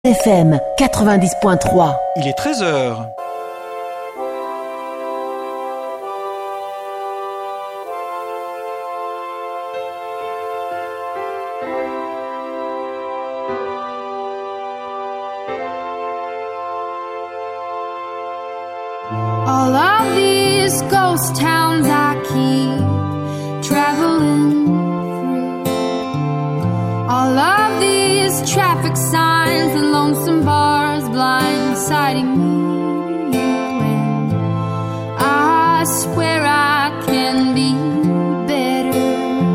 FM 90.3. Il est 13h. All of these ghost towns I keep traveling through. All of these traffic signs and lonesome bars blindsiding me. And I swear I can be better.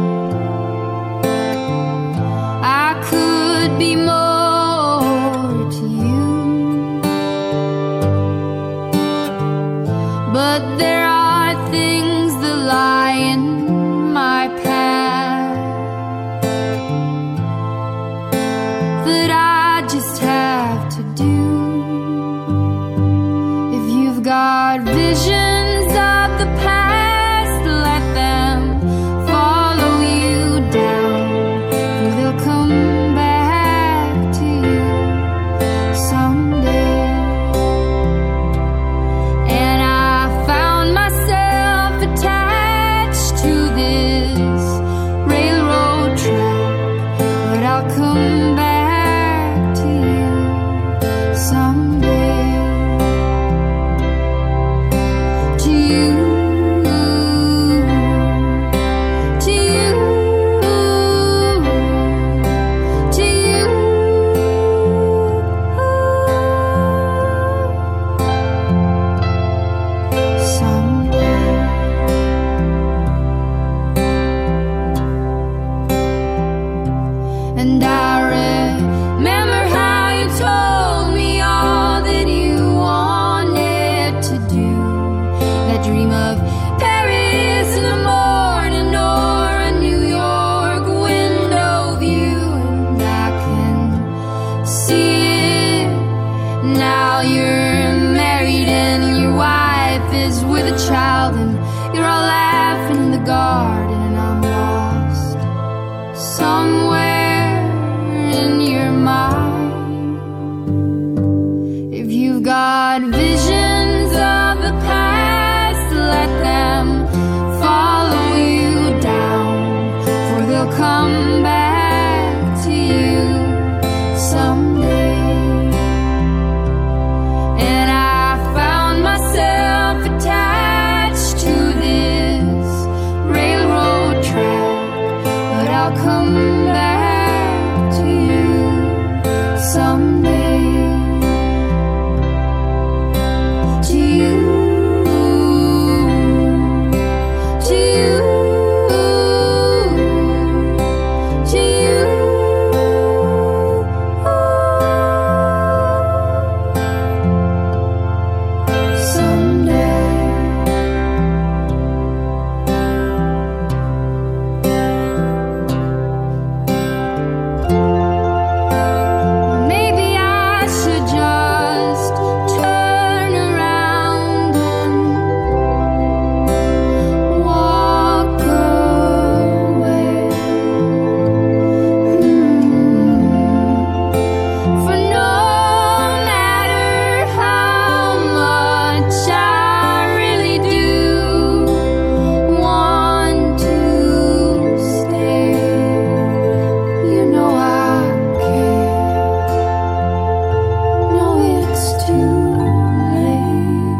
I could be more to you. But there are things that lie in my path that I just have to do. If you've got visions of the past, let them follow you down, for they'll come back to you someday. And I found myself attached to this railroad track, but I'll come back to you someday. To you, to you, to you. Someday. And I remember how you told me all that you wanted to do. That dream of Paris in the morning or a New York window view. And I can see it now. You're married and your wife is with a child, and you're all laughing in the garden, and I'm lost somewhere in your mind. If you've got visions of the past, let them follow you down, for they'll come back to you someday. And I found myself attached to this railroad track, but I'll come back to you someday. To you, to you, to you. Someday. Maybe I should just turn around and walk away. For no matter how much I really do want to stay, you know I can't. No, it's too late.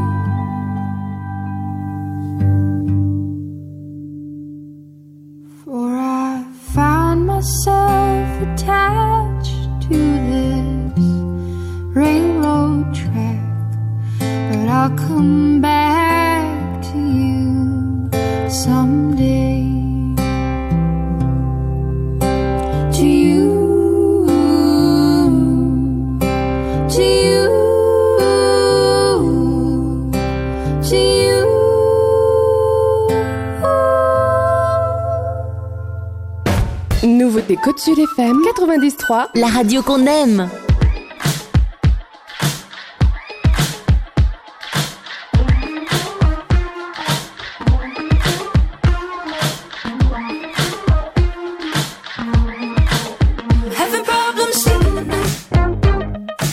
For I found myself attached to this railroad track, but I'll come back to you someday. To you, to you, to you. Nouveauté Côte Sud FM 90.3. La radio qu'on aime. Having problems sleeping at night.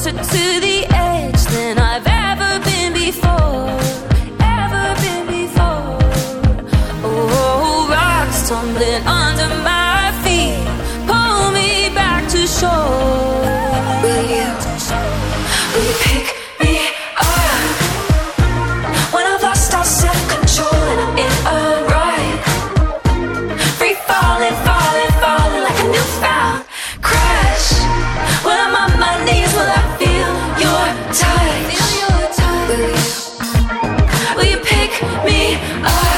closer to the edge than I've ever been before. Ever been before. Oh, rocks tumbling under my feet, pull me back to shore. Will you pick me up when I've lost all self-control and I'm in a ride? Free falling, falling, falling like a newfound crash. When I'm on my knees, will I feel your touch? Will you pick me up?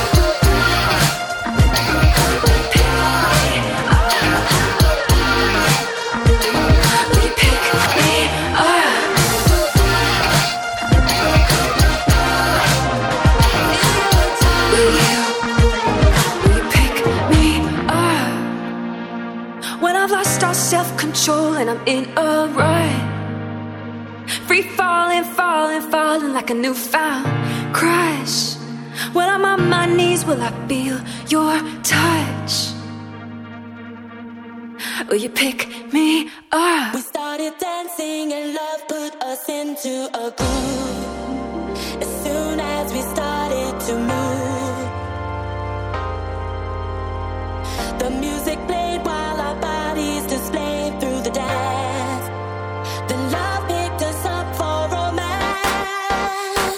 Self-control and I'm in a rut. Free falling, falling, falling like a newfound crash. When I'm on my knees, will I feel your touch? Will you pick me up? We started dancing and love put us into a groove. As soon as we started to move, the music played while our bodies displayed through the dance. The love picked us up for romance.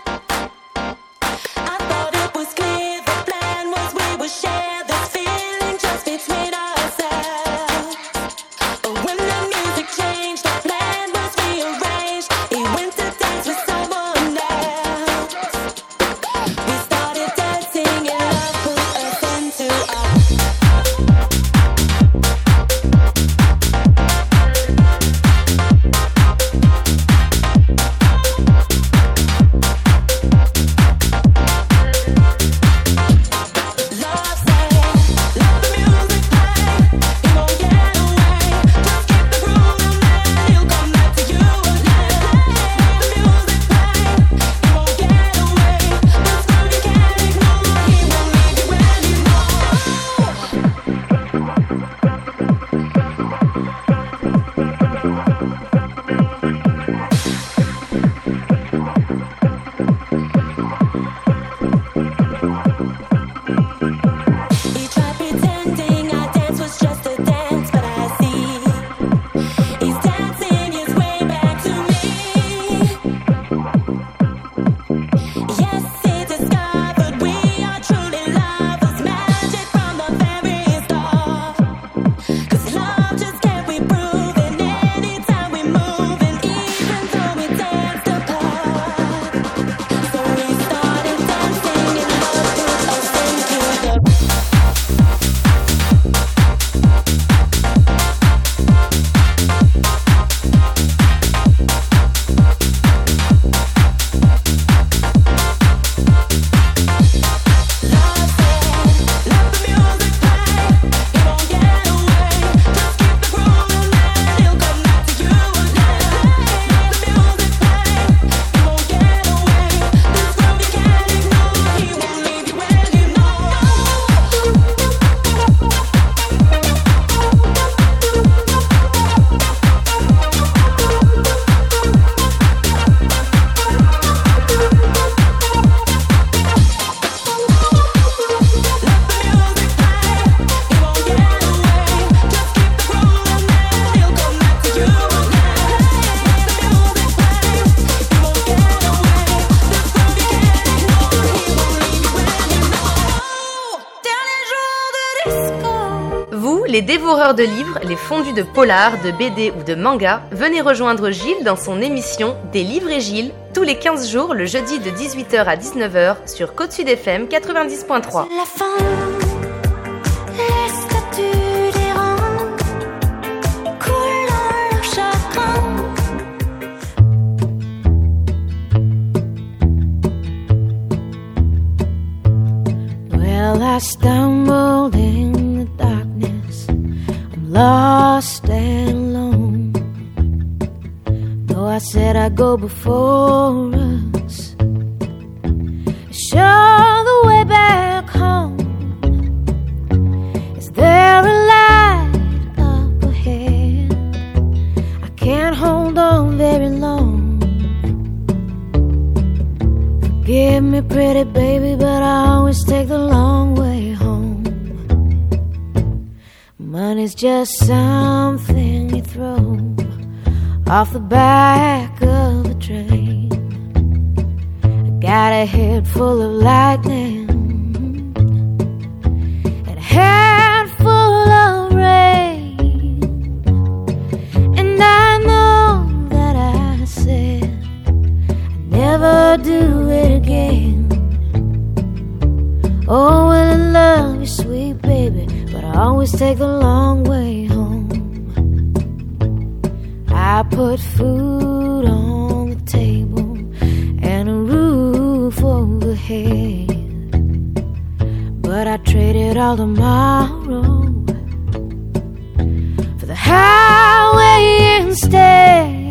I thought it was clear the plan was we would share this feeling just between ourselves. But when the music changed, the plan was rearranged. He went to dance with someone else. We started dancing and love put us into a Les dévoreurs de livres, les fondus de polar, de BD ou de manga, venez rejoindre Gilles dans son émission Des livres et Gilles, tous les 15 jours, le jeudi de 18h à 19h sur Côte Sud FM 90.3. La fin, les statues des rangs, coulant leur chagrin. Well, I stumbled in the darkness, I'm lost and alone. Though I said I'd go before us, show the way back home. Is there a light up ahead? I can't hold on me pretty, baby, but I always take the long way home. Money's just something you throw off the back of a train. I got a head full of lightning and a head full of rain, and I know that I said I'd never do it again. Oh, well, I love you, sweet baby, but I always take the long way home. I put food on the table and a roof overhead, but I traded all tomorrow for the highway instead.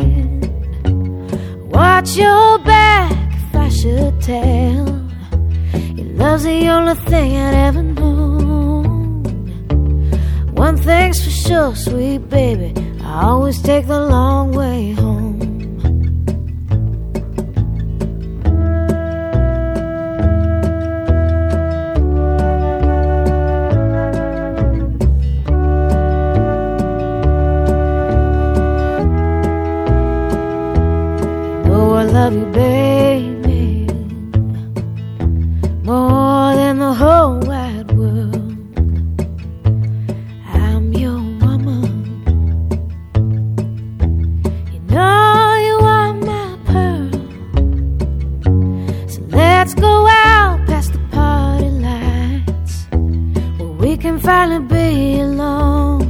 Watch your back if I should tell. Your love's the only thing I'd ever known. One thing's for sure, sweet baby, I always take the long way home. Oh, I love you, baby, more than the whole wide world. I'm your woman. You know you are my pearl. So let's go out past the party lights, where we can finally be alone.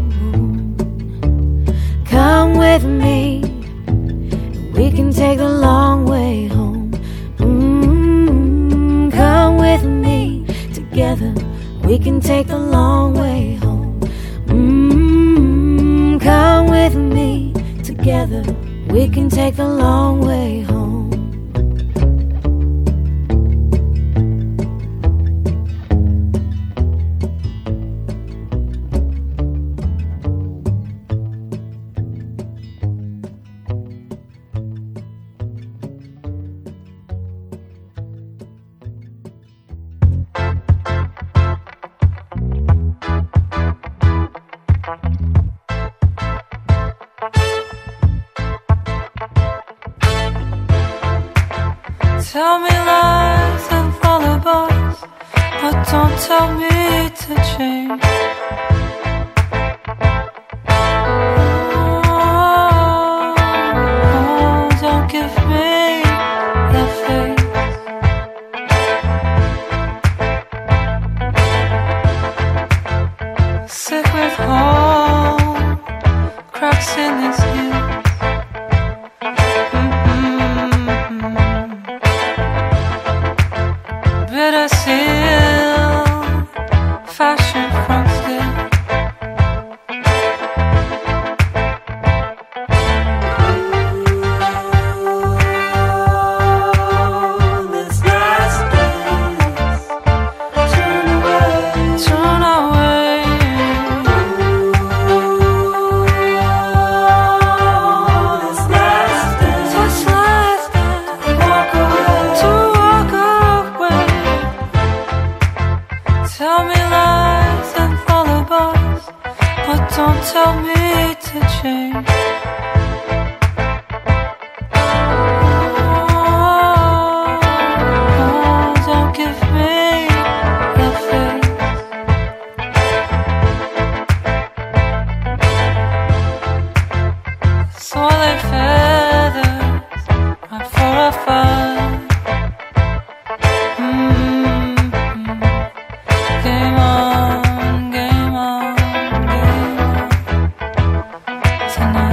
Come with me, and we can take the long way home. Come with me, together we can take the long way home. Come with me, together we can take the long way home. Tell me lies and lullabies, but don't tell me to change. Oh, don't give me that face. Sick with hole, cracks in his heels. Bitter seal, fashion from skin. This last dance, turn away, turn away. This last dance, walk away, to walk away. Tell me lies and lullabies, but don't tell me to change. Oh, don't give me that face. Soiled feathers, right for a fight. Game on, game on, game on tonight.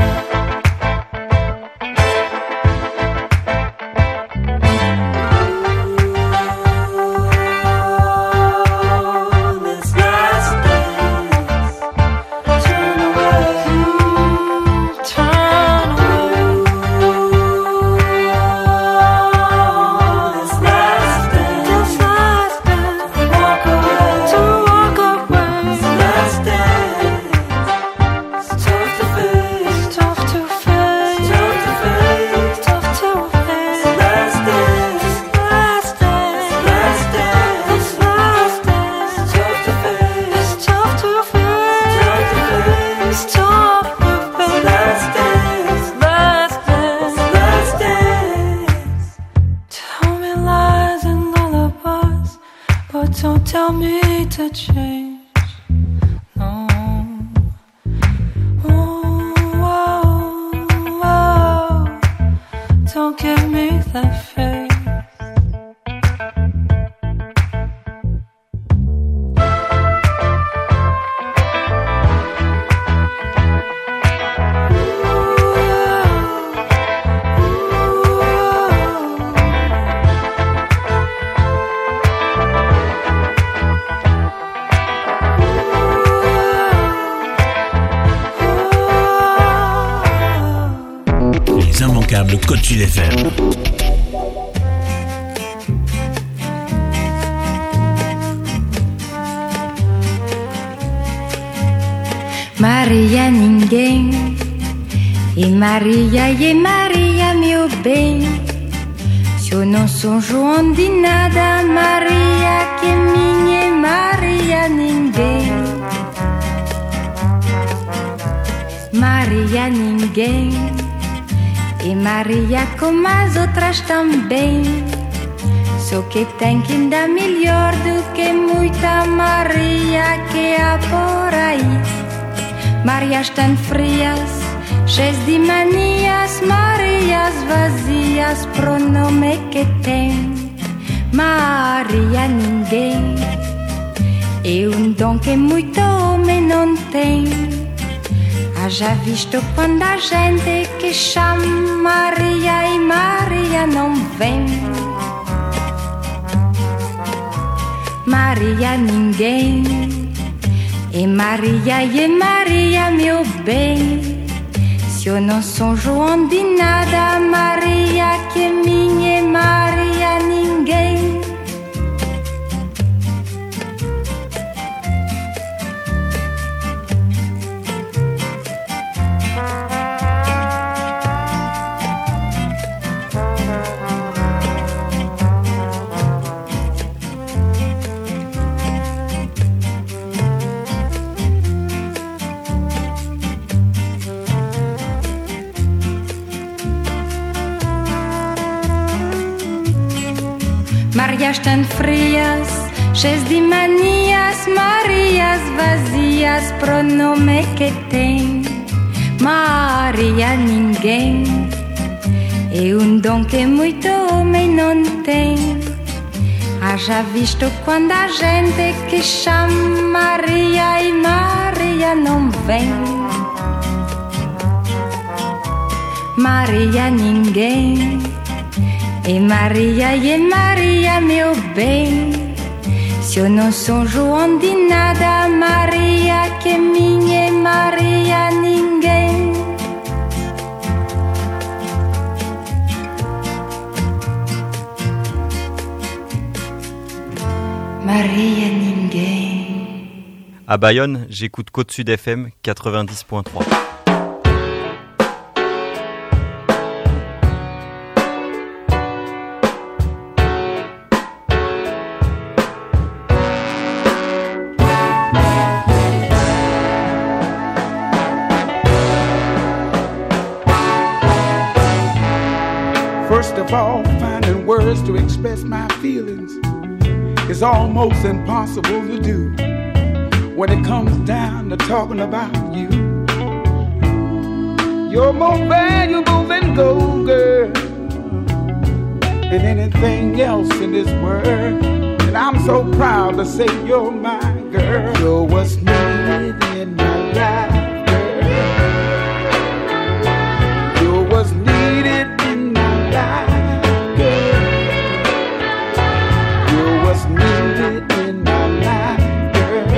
tell me to change. No. Don't give me that face. Les immanquables Côte Sud FM. Maria ninguém e Maria meu bem. Se eu não sou João de nada, Maria que é minha e Maria ninguém. Maria ninguém e Maria como as outras também. Só que tem que dar melhor do que muita Maria que há por aí. Marias tão frias, cheias de manias, Marias vazias, pronome que tem. Maria ninguém é dom que muito homem não tem. Já visto quando a gente que chama Maria e Maria não vem. Maria ninguém e Maria meu bem. Se eu não sou João de nada, Maria que é minha e Maria ninguém. Marias tão frias, cheias de manias, Marias vazias, pronome que tem. Maria ninguém é dom que muito homem não tem. Já visto quando a gente que chama Maria e Maria não vem. Maria ninguém e Maria meu bem. Se eu não sou João de nada, Maria que é minha e Maria ninguém. Maria ninguém. À Bayonne, j'écoute Côte Sud FM 90.3. First of all, finding words to express my feelings is almost impossible to do when it comes down to talking about you. You're more valuable than gold, girl, and anything else in this world. And I'm so proud to say you're my girl. You're what's needed in my life, girl. You're what's needed in my life, girl. You're what's needed in my life, girl.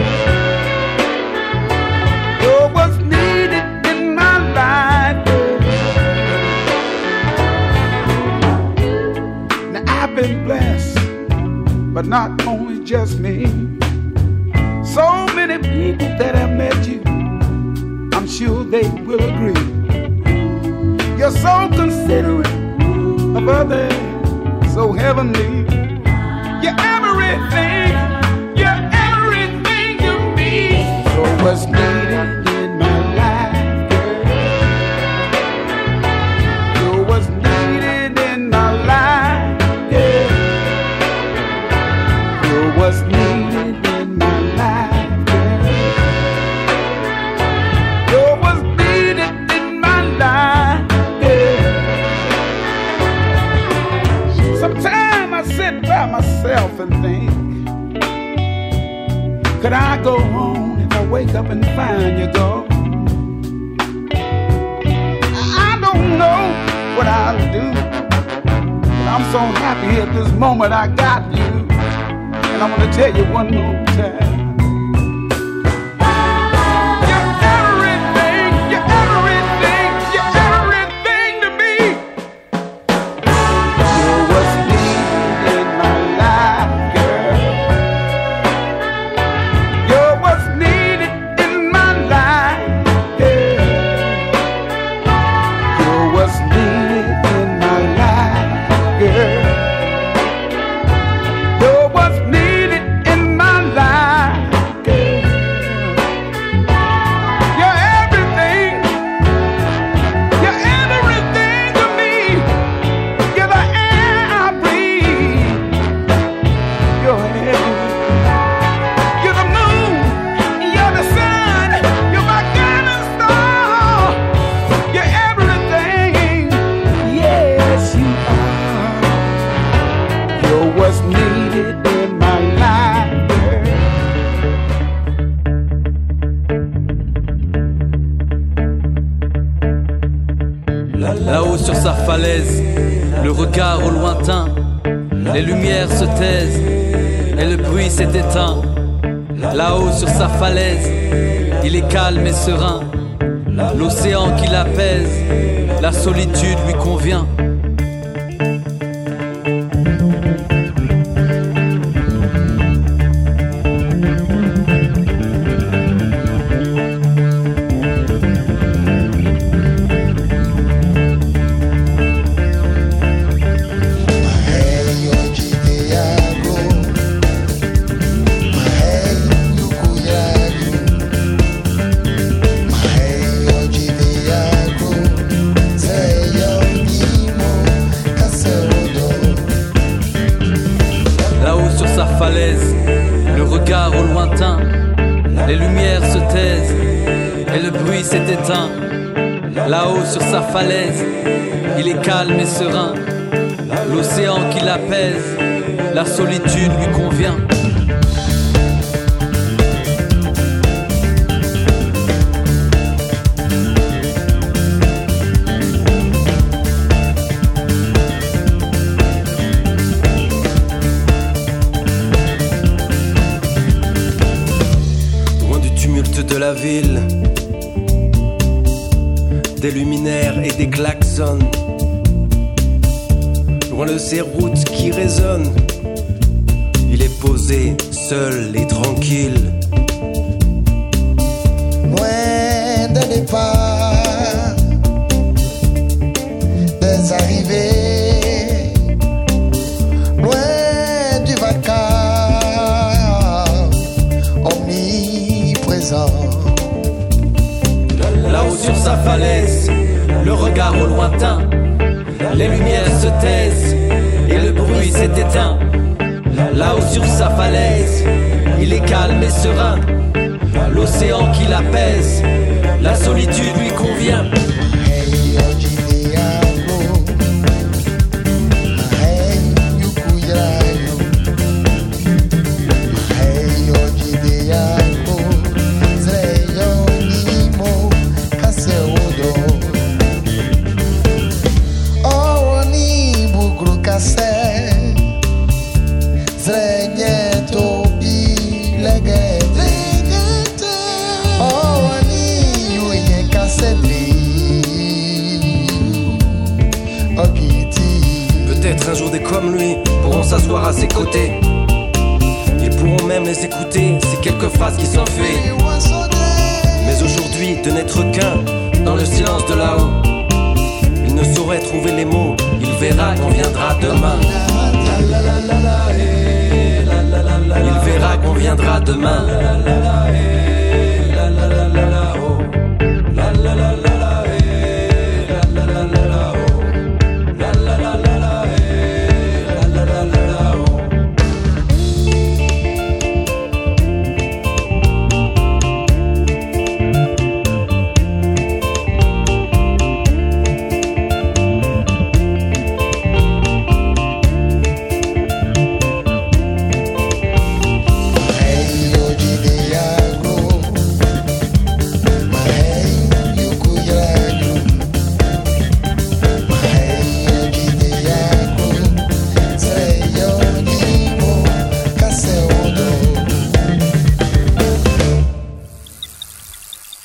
You're what's needed in my life, girl. Now I've been blessed, but not only just me. So many people that have met you, I'm sure they will agree. You're so considerate of others, so heavenly. You're everything you need. So what's needed in my life, girl? You're what's needed in my life, yeah. You're what's needed by myself and think, could I go home if I wake up and find you gone? I don't know what I'll do, but I'm so happy at this moment I got you. And I want to tell you one more time. Là-haut sur sa falaise, le regard au lointain, les lumières se taisent et le bruit s'est éteint. Là-haut sur sa falaise, il est calme et serein. L'océan qui l'apaise, la solitude lui convient. Le regard au lointain, les lumières se taisent et le bruit s'est éteint. Là-haut sur sa falaise, il est calme et serein. L'océan qui l'apaise, la solitude lui convient. De la ville, des luminaires et des klaxons, loin de ces routes qui résonnent, il est posé, seul et tranquille. Loin des départs, des arrivées, loin du vacarme omniprésent. Là-haut sur sa falaise, le regard au lointain, les lumières se taisent et le bruit s'est éteint. Là-haut sur sa falaise, il est calme et serein. L'océan qui l'apaise, la solitude lui convient. Peut-être un jour des comme lui pourront s'asseoir à ses côtés. Ils pourront même les écouter, ces quelques phrases qui s'enfuient. Mais aujourd'hui, de n'être qu'un dans le silence de là-haut, il ne saurait trouver les mots, il verra qu'on viendra demain. Il verra qu'on viendra demain.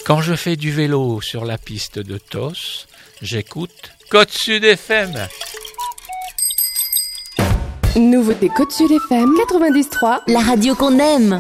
Quand je fais du vélo sur la piste de Tos, j'écoute Côte Sud FM. Nouveauté Côte Sud FM 93. La radio qu'on aime.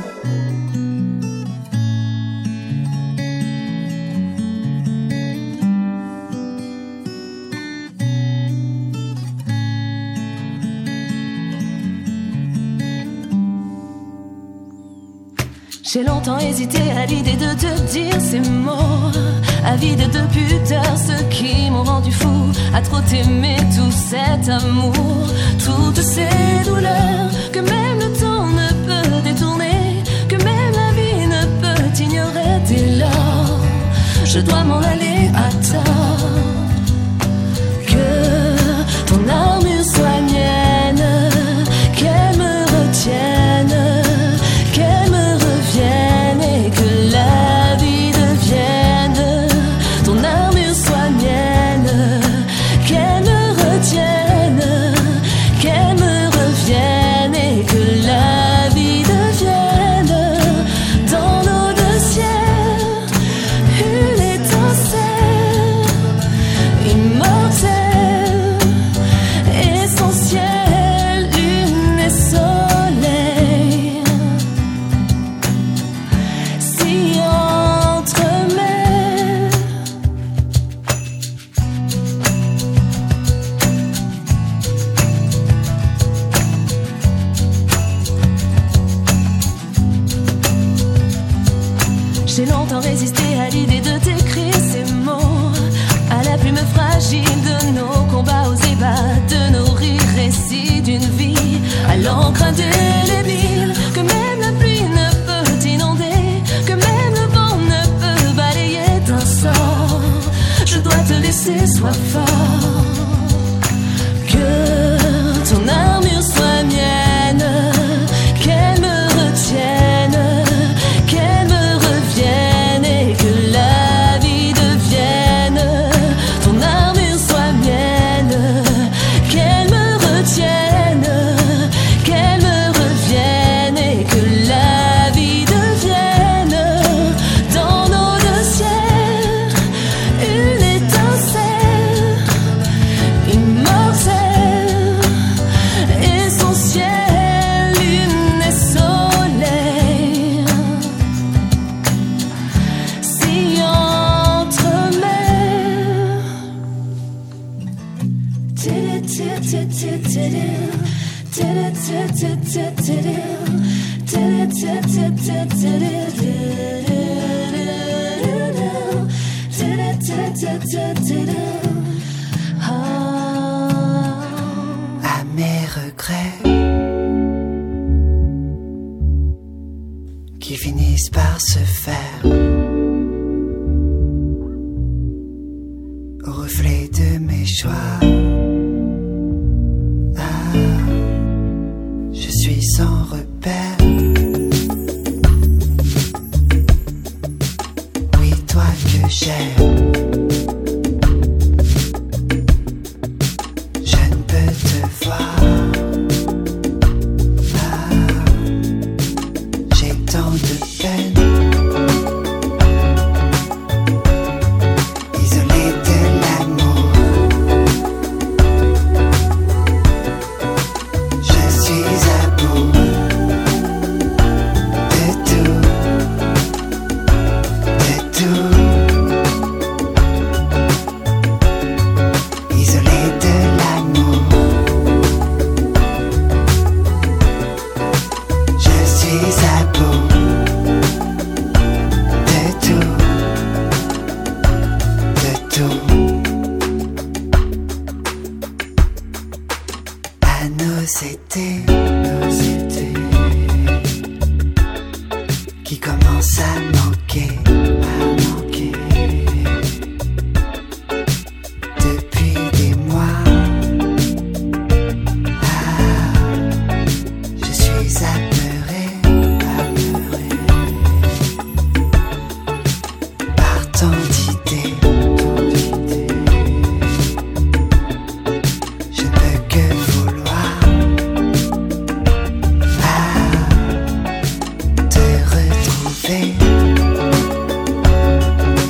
J'ai longtemps hésité à l'idée de te dire ces mots, avide de pudeur, ceux qui m'ont rendu fou, à trop t'aimer tout cet amour, toutes ces douleurs que même le temps ne peut détourner, que même la vie ne peut ignorer. Dès lors, je dois m'en aller à tort. Que ton armure soit mienne, qu'elle me retienne, qu'elle me revienne et que la vie devienne. Ton armure soit mienne, qu'elle me retienne, qu'elle me revienne et que la vie devienne. Dans nos deux ciels, une étincelle immortelle, essentielle, lune et soleil s'y entremêlent. J'ai longtemps résisté à l'idée de t'écrire ces mots, à la plume fragile de nos combats aux ébats, de nos rires récits d'une vie, à l'encre indélébile que même la pluie ne peut inonder, que même le vent ne peut balayer d'un sort. Je dois te laisser, sois fort. Que ton armure soit mienne, qu'elle me retienne, qu'elle me revienne et que la vie devienne. Ton armure soit mienne, qu'elle me retienne, qu'elle me revienne et que la vie devienne. Dans nos deux ciels, une étincelle immortelle, essentielle, lune et soleil s'y entremêlent. À mes regrets qui finissent par se faire au reflet de mes choix. Je suis sans repère. Oui, toi que j'aime, je ne peux te voir. J'ai tant de peine, isolé de l'amour. Je suis à bout de tout, de tout. Isolé de l'amour. Je suis à bout de tout, de tout. À nos étés qui commencent à manquer, depuis des mois. Je suis apeuré par tant d'idées. Je ne peux que vouloir te retrouver.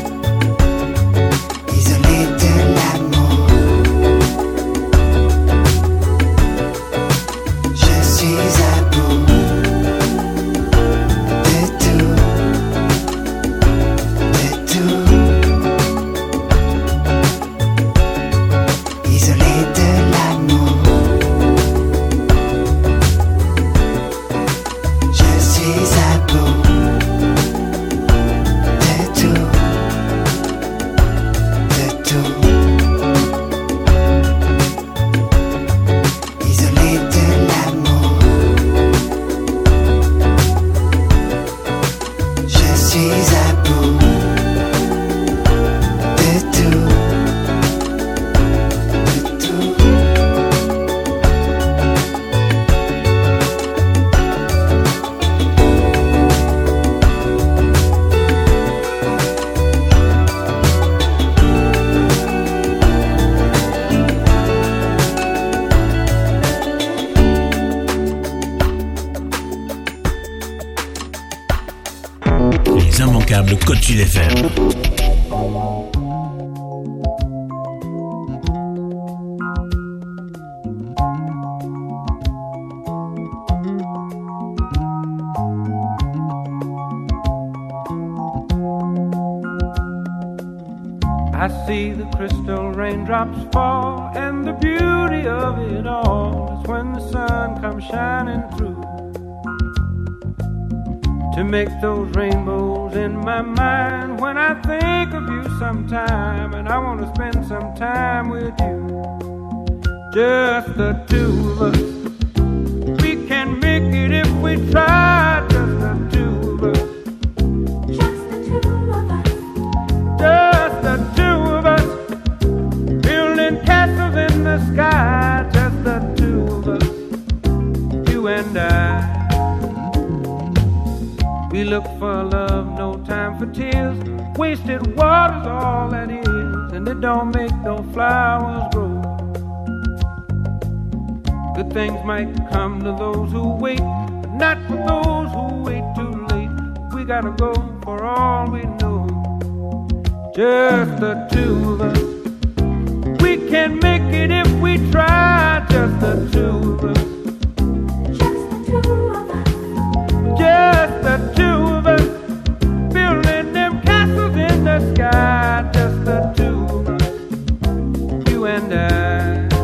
immanquable Côte Sud FM. I see the crystal raindrops fall, and the beauty of it all is when the sun comes shining through to make those rainbows in my mind. When I think of you sometime, and I want to spend some time with you, just the two of us. We can make it if we try, just the two of us. Just the two of us. Just the two of us. Building castles in the sky, just the two of us. You and I. We look for love, no time for tears. Wasted water's all that is, and it don't make no flowers grow. Good things might come to those who wait, but not for those who wait too late. We gotta go for all we know. Just the two of us. We can make it if we try, just the two of us. Just the two of us. Just the two of us. Building them castles in the sky, just the two of us. You and I.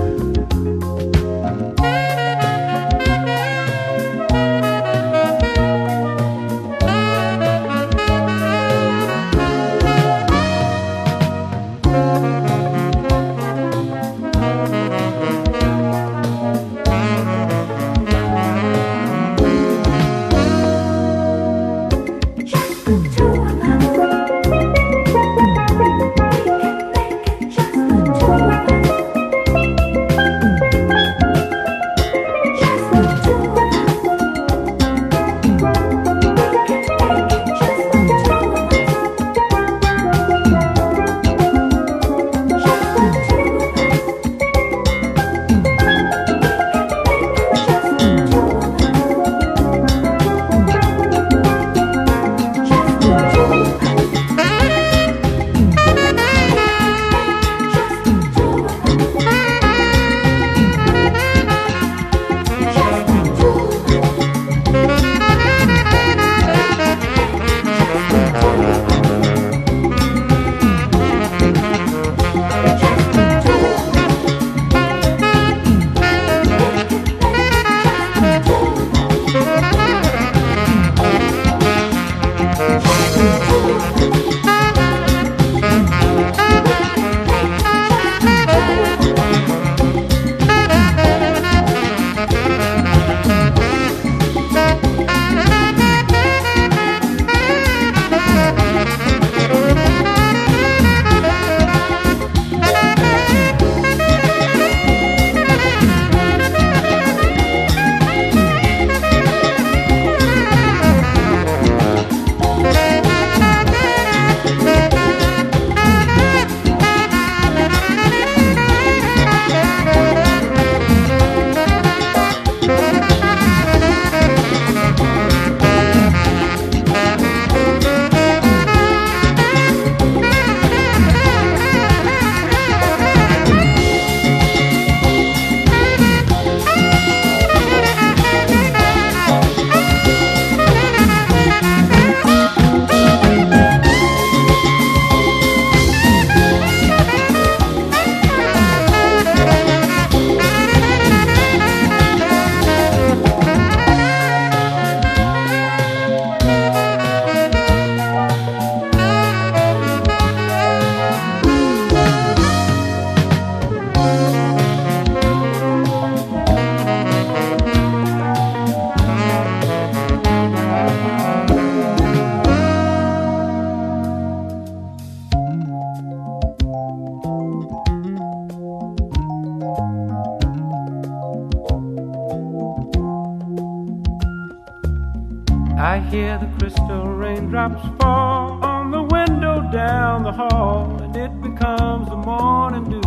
I hear the crystal raindrops fall on the window down the hall, and it becomes the morning dew.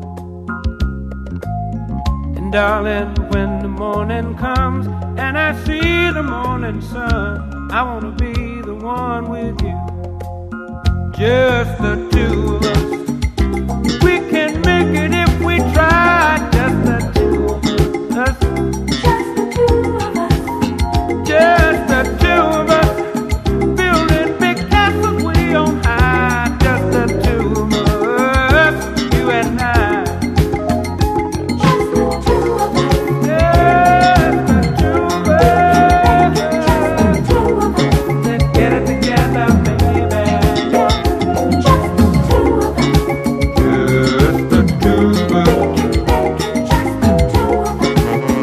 And darling, when the morning comes and I see the morning sun, I wanna be the one with you. just the two of us. We can make it if we try, just the two of us. Just the two of us. Just the two of us. Building big castles way on high, just the two of us, you and I. Just the two of us. Just the two of us. Just the two of us. Let's get it together, baby. Just the two of us. Just the two of us. Just the two of us.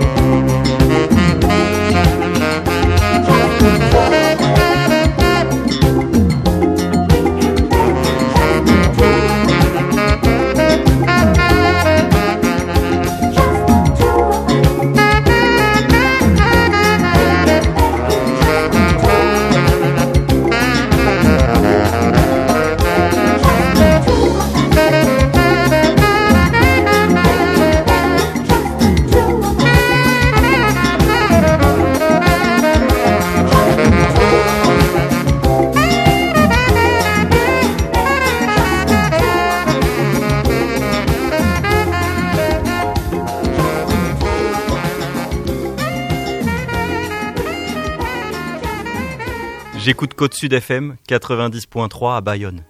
J'écoute Côte Sud FM 90.3 à Bayonne.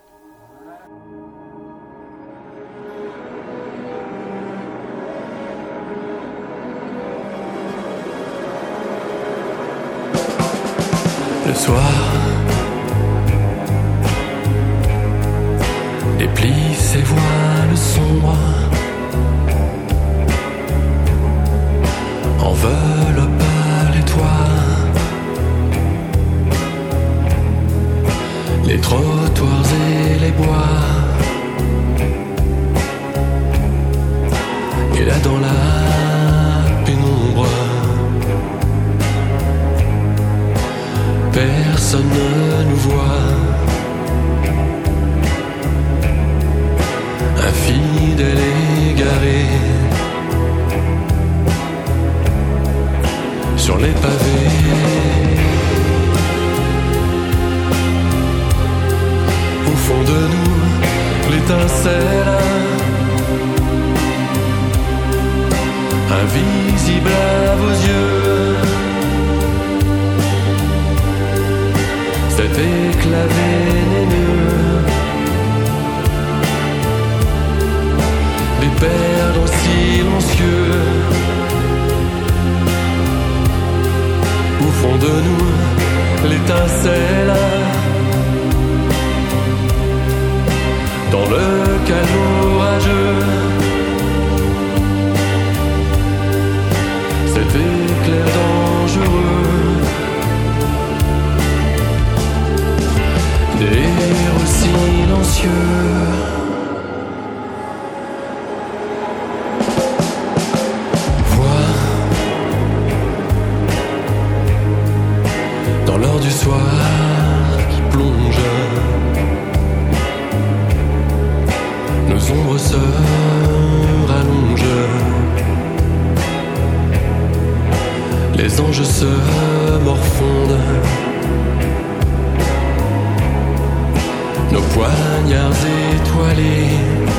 Le soir déplie ses voiles sombres, enveloppe les toits, les trottoirs et les bois. Et là dans la pénombre, personne ne nous voit. Infidèle égaré sur les pavés. Au fond de nous, l'étincelle invisible à vos yeux. Cet éclat vénéneux des perdants silencieux. Au fond de nous, l'étincelle dans le calme orageux. Cet éclair dangereux des héros silencieux. Vois dans l'heure du soir qui plonge, nos ombres se rallongent, les anges se morfondent, nos poignards étoilés.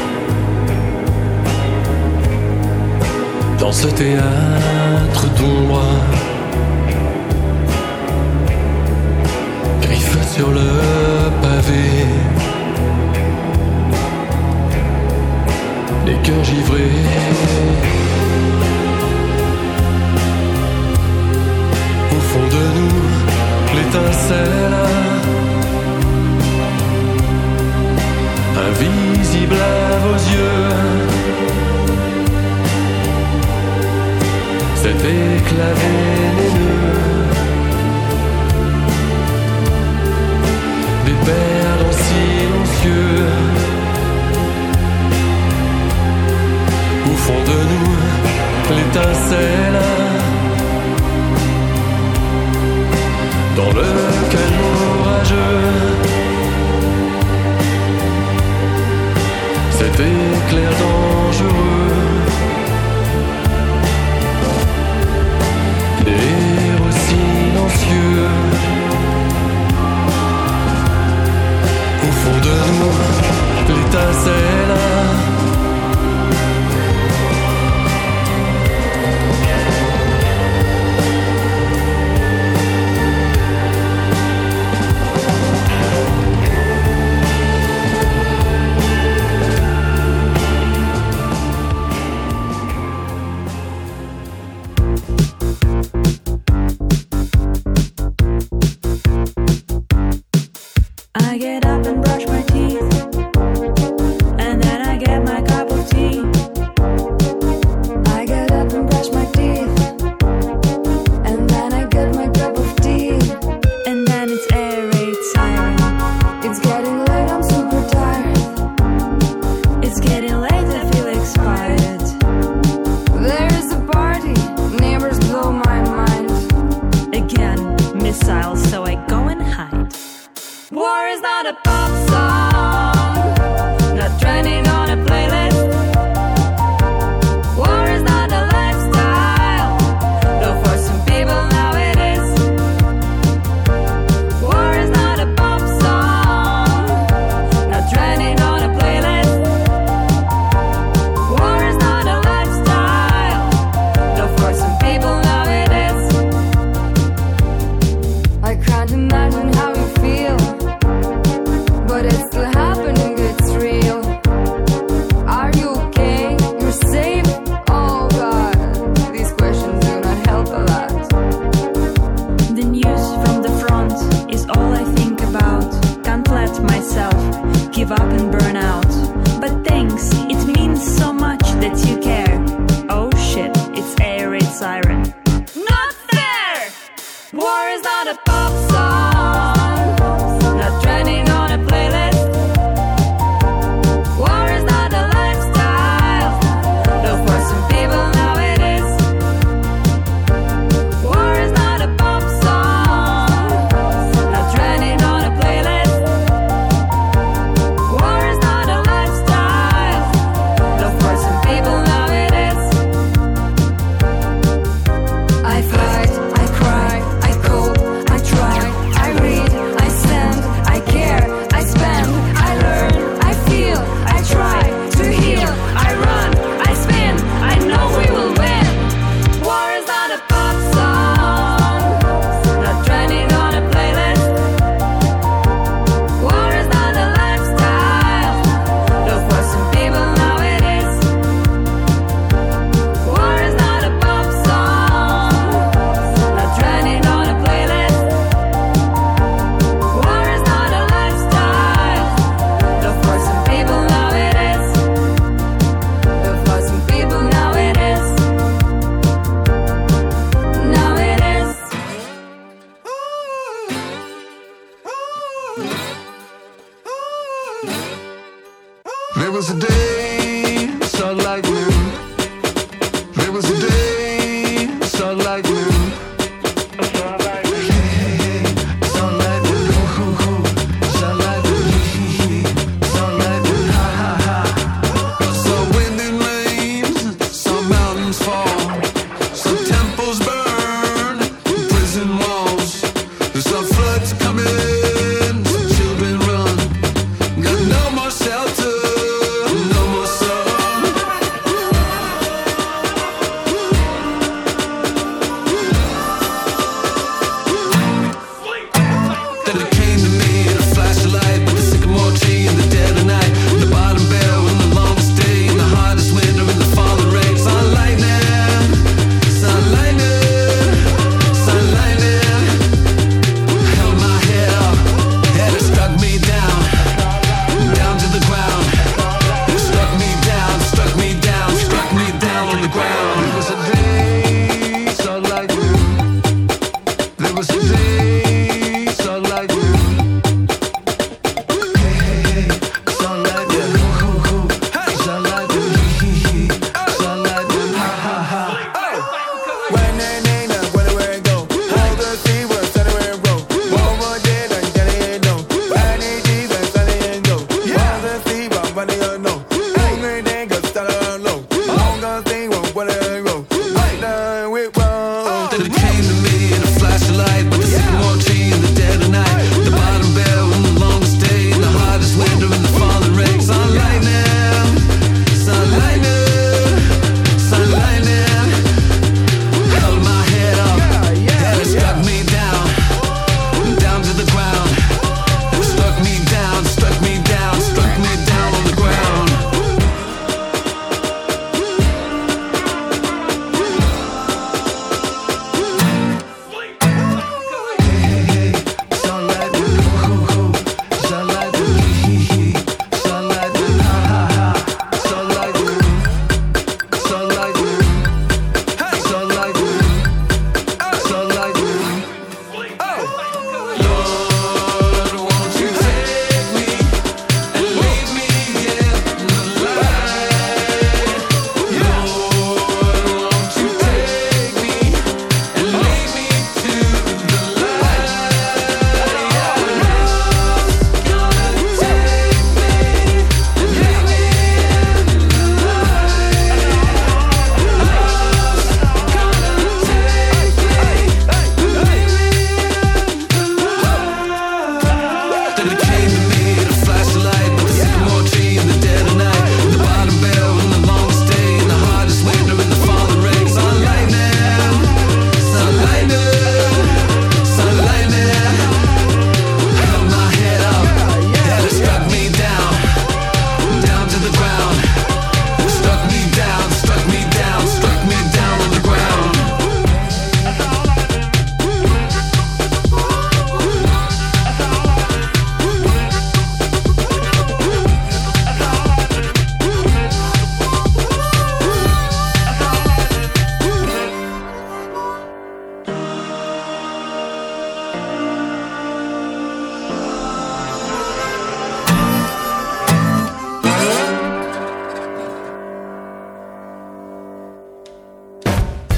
Dans ce théâtre d'ombre, griffes sur le pavé, les cœurs givrés. Au fond de nous, l'étincelle invisible à vos yeux. Cet éclat vénéneux des perdants silencieux. Au fond de nous, l'étincelle dans le calme orageux. Cet éclair dangereux des héros silencieux. Au fond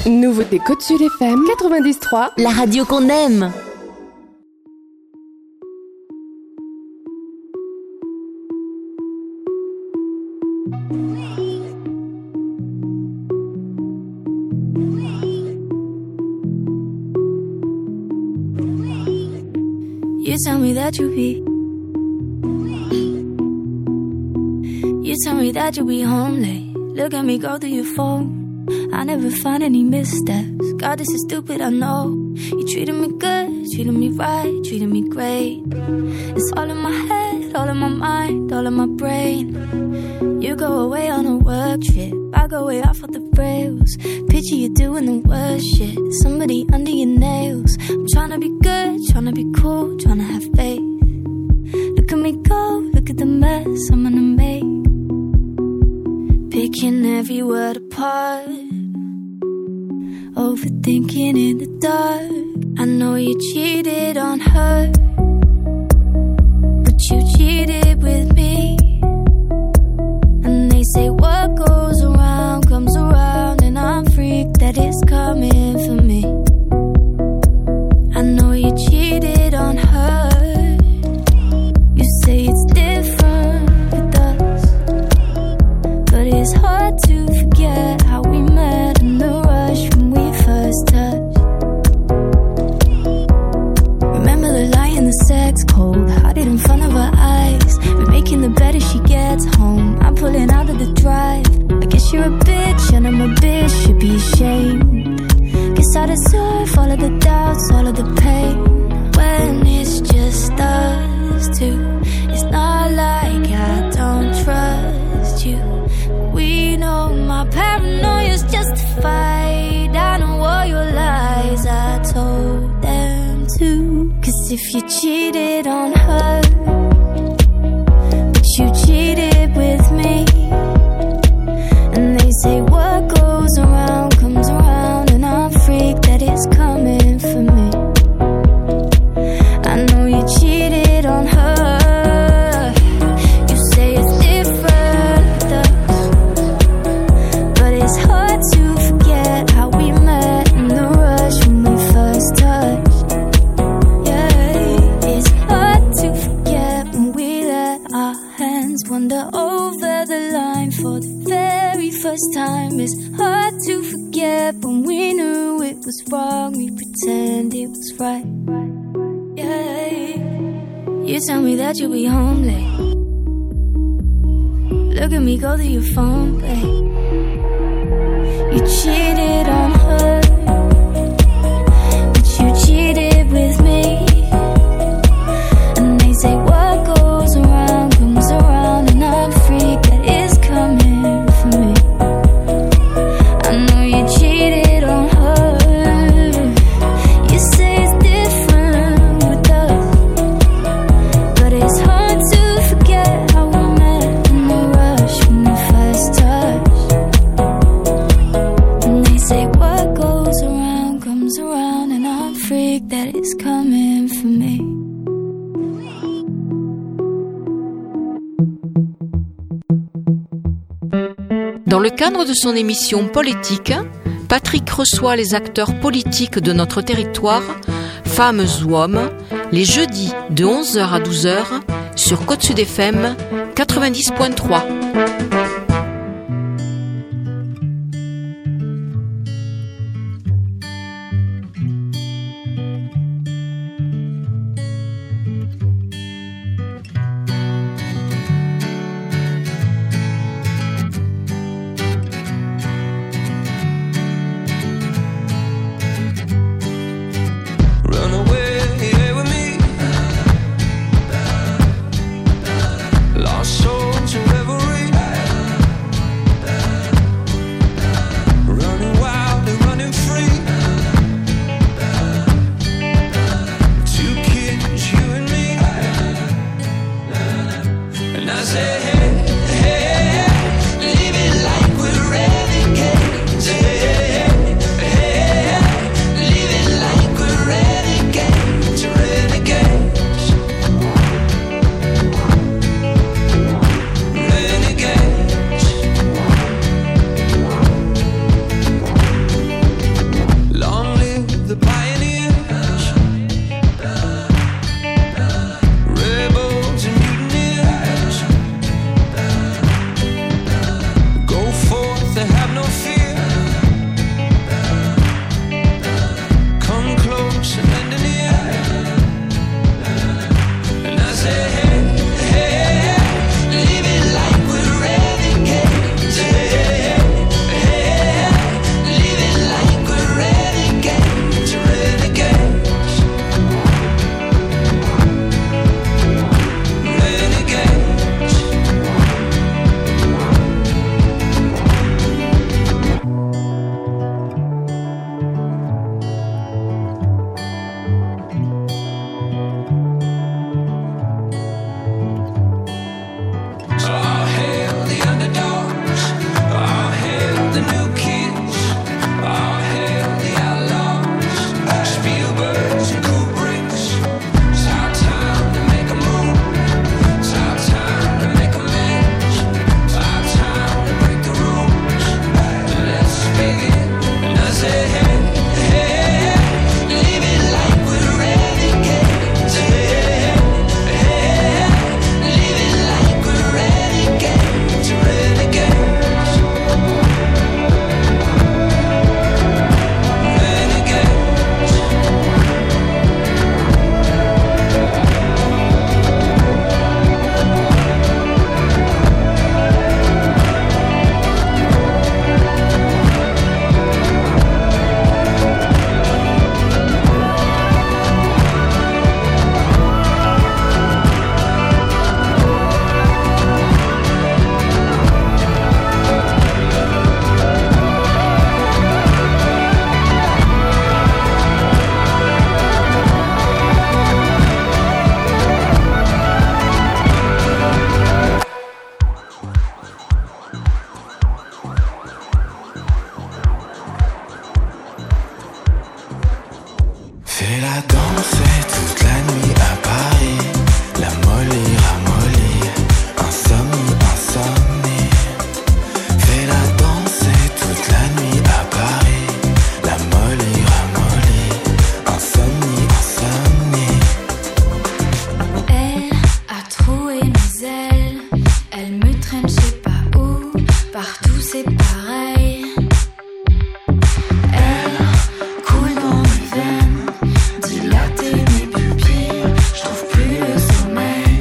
Nouveauté Côte Sud FM 93. La radio qu'on aime. You tell me that you be home late. Look at me go through your phone. I never find any missteps. God, this is stupid, I know. You treated me good, treated me right, treated me great. It's all in my head, all in my mind, all in my brain. You go away on a work trip, I go way off of the rails. Picture you doing the worst shit, somebody under your nails. I'm trying to be good, trying to be cool, trying to have faith. Look at me go, look at the mess I'm gonna make. Picking every word apart, overthinking in the dark. I know you cheated on her, but you cheated with me. And they say what goes around comes around, and I'm freaked that it's coming for me. I know you cheated on her. You say it's different with us, but it's hard to forget how we met in the rush when we first touched. Remember the light and the sex cold, hearted in front of her eyes. We're making the bed as she gets home. I'm pulling out of the drive. I guess you're a bitch and I'm a bitch, should be ashamed. Guess I deserve all of the doubts, all of the pain. When it's just us two, it's not like I don't trust you. We know my paranoia's justified. I know all your lies, I told them too. Cause if you cheated on her, but you cheated with me, and they say what goes around comes around, and I'm freaked that it's coming for me. I know you cheated on her. You say it's different with us, but it's hard to forget how we met in the rush when we first touched. Yeah, it's hard to forget when we let our hands wander over the line for the very first time. It's hard to forget when we knew it was wrong, we pretend it was right. Yeah, you tell me that you'll be home late. Look at me go through your phone, babe. You cheated on her, but you cheated with me. And they say what goes around comes around, and I'm freaked that it's coming for me. I know you cheated on her. You say it's different with us, but it's hard to forget how we met in the rush when we first touched. And they say what goes around comes around, and I'm freaked that it's coming for me. Dans le cadre de son émission Politique, Patrick reçoit les acteurs politiques de notre territoire, femmes ou hommes, les jeudis de 11h à 12h sur Côte Sud FM 90.3. Lost souls in revelry. danser toute la nuit à Paris, la molly ramollie, insomnie, insomnie. Fais-la danser toute la nuit à Paris, la molly ramollie, insomnie, insomnie. Elle a troué mes ailes, elle me traîne je sais pas où, partout c'est pareil. Elle coule dans mes veines, dilatée mes pupilles, je trouve plus le sommeil.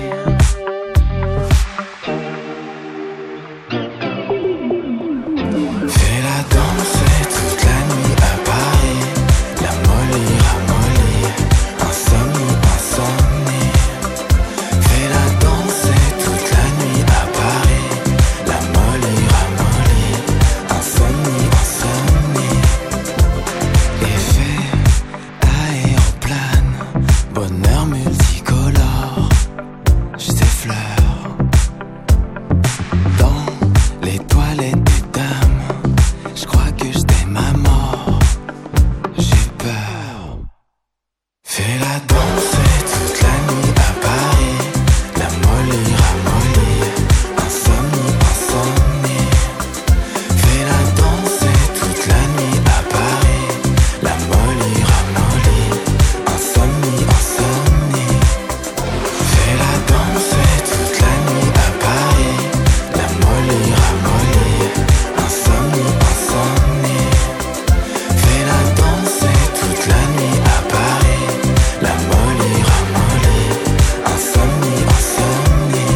Fais-la danser toute la nuit à Paris, la molly ramollie, insomnie, insomnie. Fais-la danser toute la nuit à Paris, la molly ramollie, insomnie, insomnie. Effet aéroplane, bonheur multicolore, je t'effleure dans les toilettes des dames. Je crois que je t'aime à mort, j'ai peur. Fais-la danser toute la nuit à Paris, la molly ramollie, insomnie, insomnie. Fais-la danser toute la nuit à Paris, la molly ramollie, insomnie, insomnie. Fais-la danser toute la nuit à Paris, la molly ramollie, insomnie, insomnie. Fais-la danser toute la nuit à Paris, la molly ramollie, insomnie, insomnie.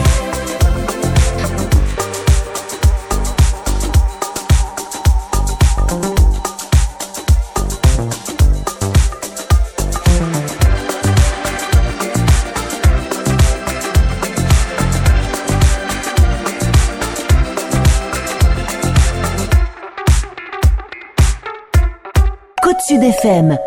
Côte Sud FM